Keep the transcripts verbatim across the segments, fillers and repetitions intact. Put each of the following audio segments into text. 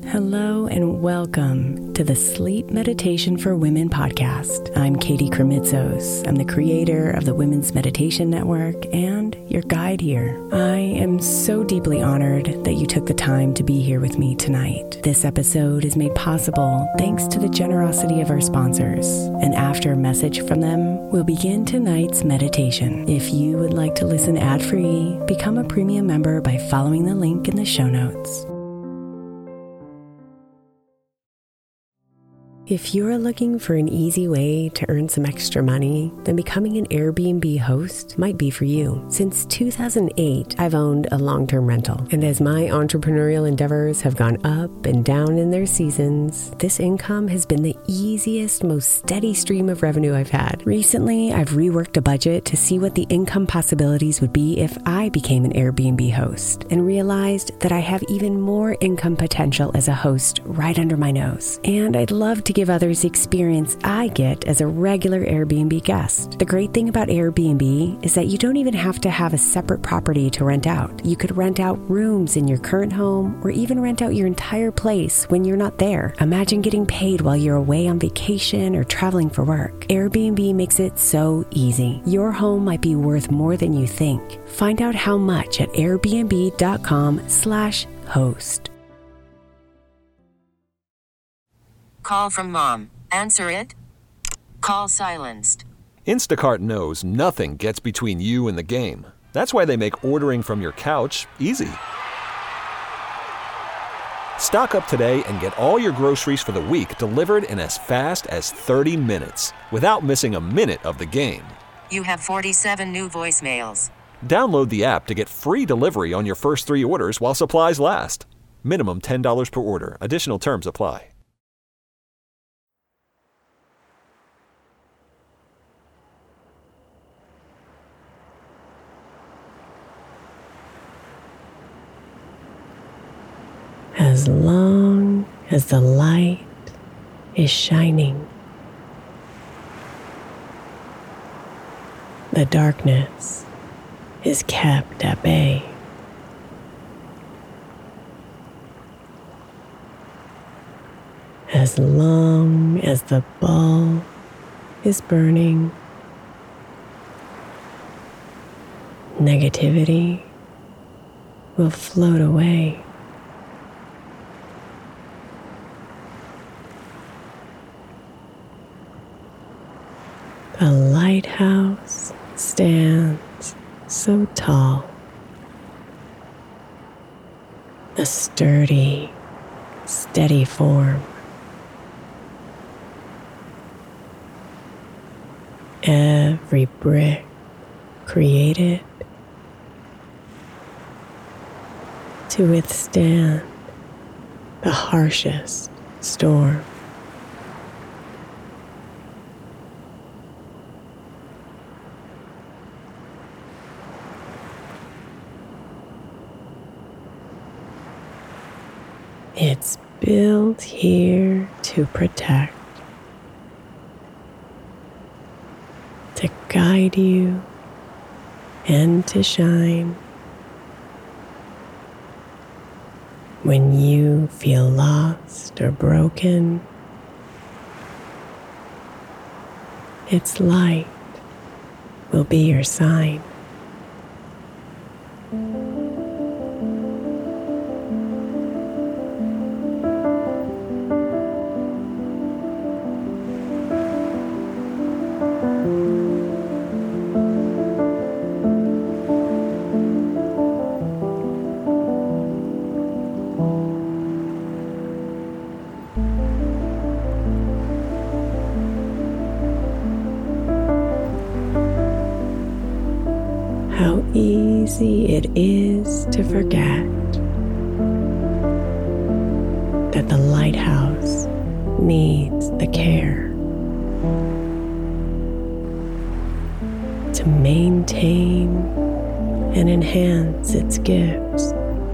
Hello and welcome to the Sleep Meditation for Women podcast. I'm Katie Kremitzos. I'm the creator of the Women's Meditation Network and your guide here. I am so deeply honored that you took the time to be here with me tonight. This episode is made possible thanks to the generosity of our sponsors. And after a message from them, we'll begin tonight's meditation. If you would like to listen ad-free, become a premium member by following the link in the show notes. If you're looking for an easy way to earn some extra money, then becoming an Airbnb host might be for you. Since two thousand eight, I've owned a long-term rental. And as my entrepreneurial endeavors have gone up and down in their seasons, this income has been the easiest, most steady stream of revenue I've had. Recently, I've reworked a budget to see what the income possibilities would be if I became an Airbnb host, and realized that I have even more income potential as a host right under my nose. And I'd love to give others the experience I get as a regular Airbnb guest. The great thing about Airbnb is that you don't even have to have a separate property to rent out. You could rent out rooms in your current home or even rent out your entire place when you're not there. Imagine getting paid while you're away on vacation or traveling for work. Airbnb makes it so easy. Your home might be worth more than you think. Find out how much at airbnb.com slash host. Call from mom. Answer it. Call silenced. Instacart knows nothing gets between you and the game. That's why they make ordering from your couch easy. Stock up today and get all your groceries for the week delivered in as fast as thirty minutes without missing a minute of the game. You have forty-seven new voicemails. Download the app to get free delivery on your first three orders while supplies last. Minimum ten dollars per order. Additional terms apply. As long as the light is shining, the darkness is kept at bay. As long as the bulb is burning, negativity will float away. The lighthouse stands so tall, a sturdy, steady form. Every brick created to withstand the harshest storm. It's built here to protect, to guide you, and to shine when you feel lost or broken. Its light will be your sign. How easy it is to forget that the lighthouse needs the care to maintain and enhance its gifts.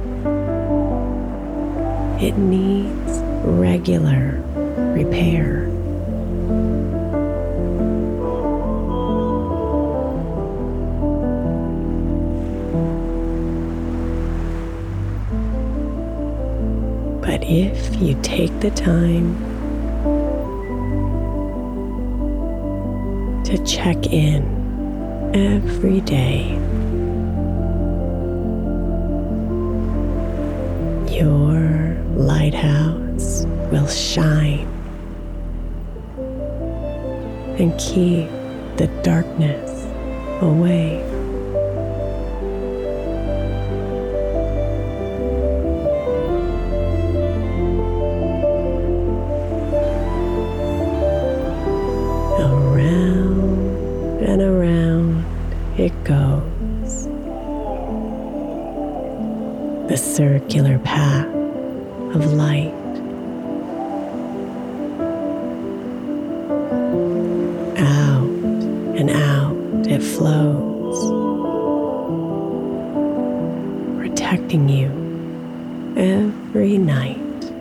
It needs regular repair. But if you take the time to check in every day, your lighthouse will shine and keep the darkness away. Around and around it goes, the circular path of light. Out and out it flows, protecting you every night.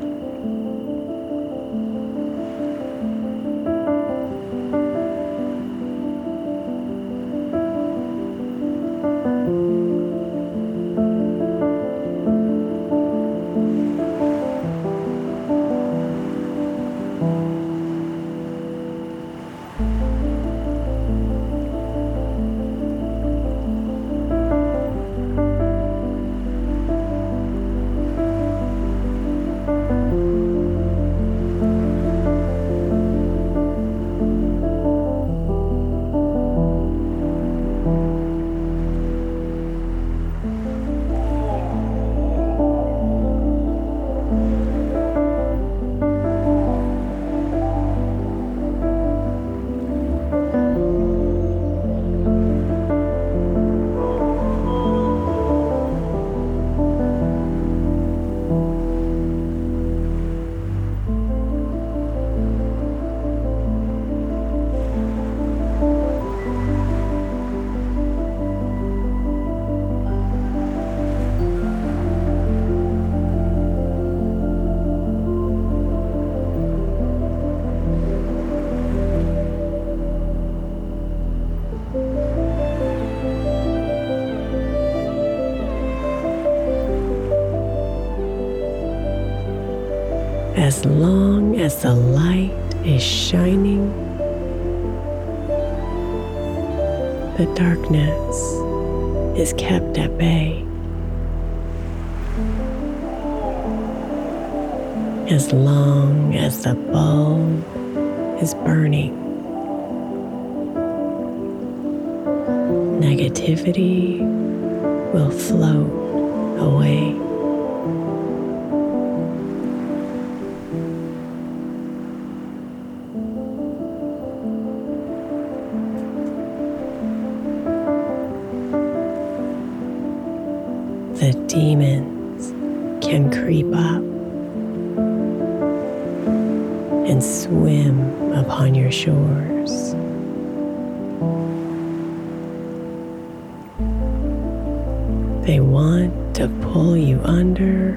As long as the light is shining, the darkness is kept at bay. As long as the bulb is burning, negativity will float away. The demons can creep up and swim upon your shores. They want to pull you under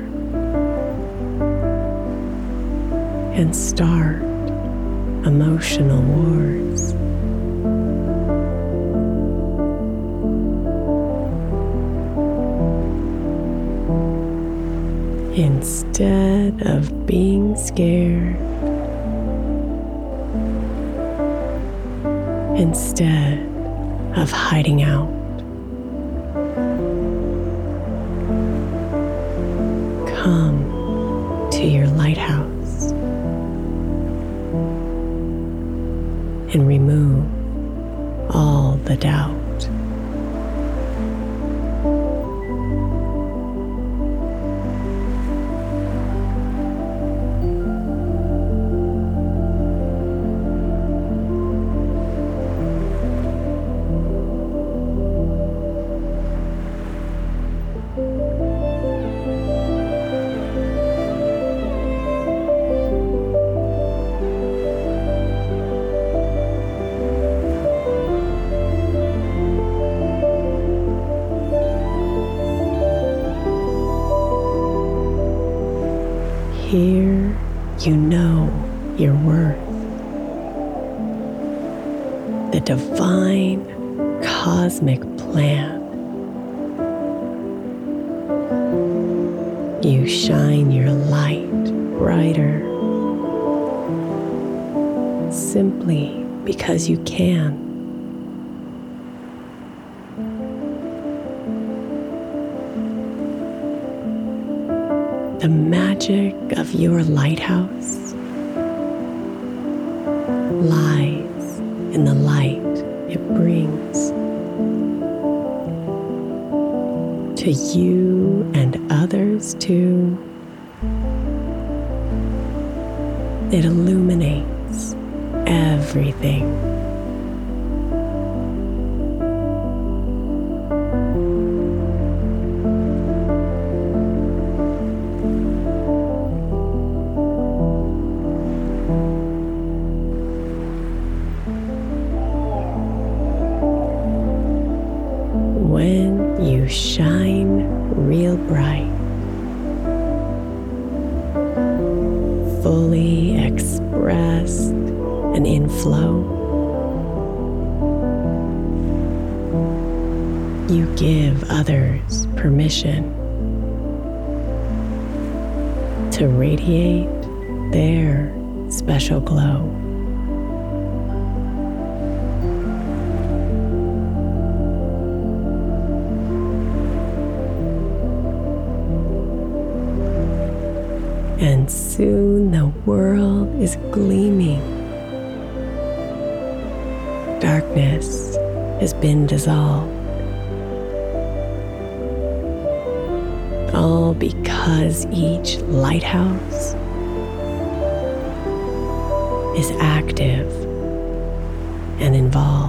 and start emotional wars. Instead of being scared, instead of hiding out, come to your lighthouse and remove all the doubt. Here you know your worth. The divine cosmic plan. you shine your light brighter, simply because you can. The magic of your lighthouse lies in the light it brings to you and others too. It illuminates everything. When you shine real bright, fully expressed and in flow, you give others permission to radiate their special glow. And soon the world is gleaming. Darkness has been dissolved. All because each lighthouse is active and involved.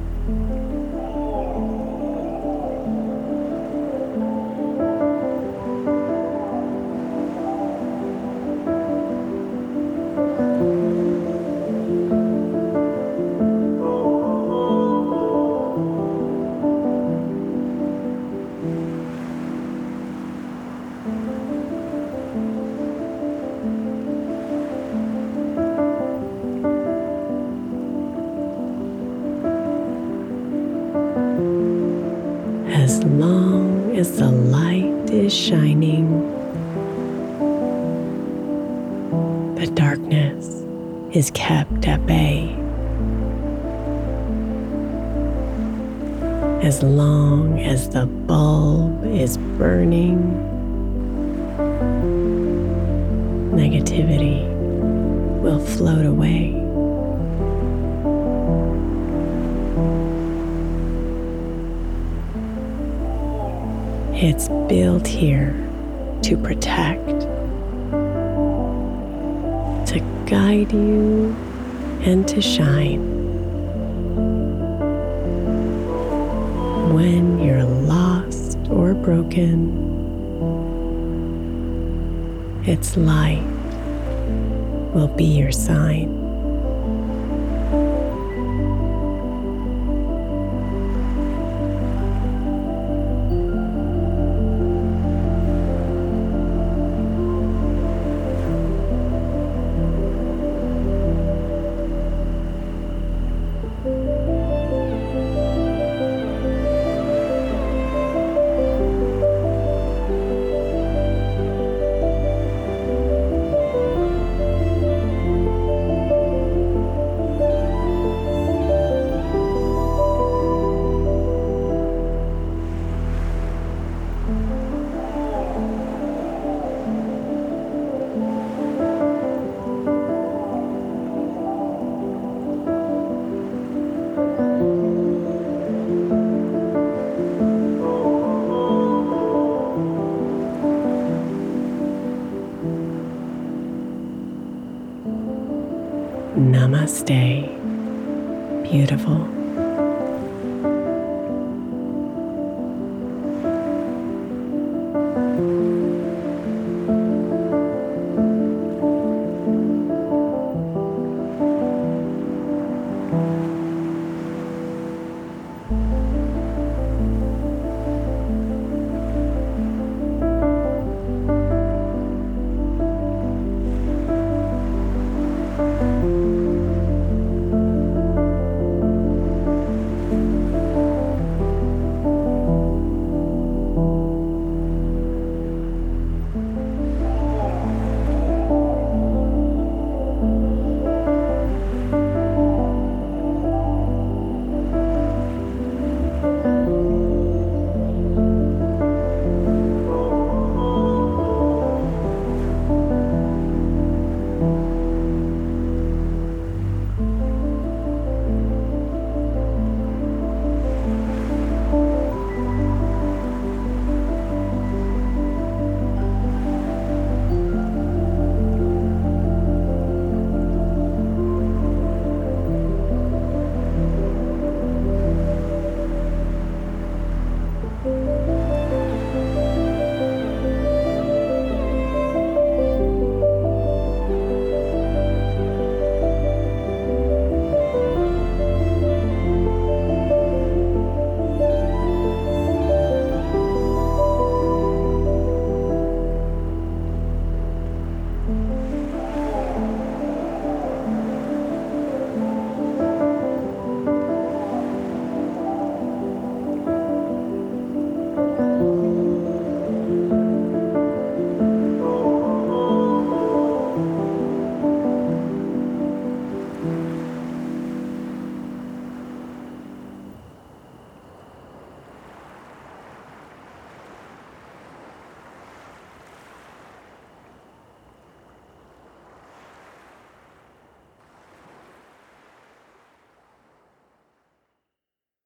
As long as the light is shining, the darkness is kept at bay. As long as the bulb is burning, negativity will float away. It's built here to protect, to guide you, and to shine. When you're lost or broken, its light will be your sign. Namaste, beautiful.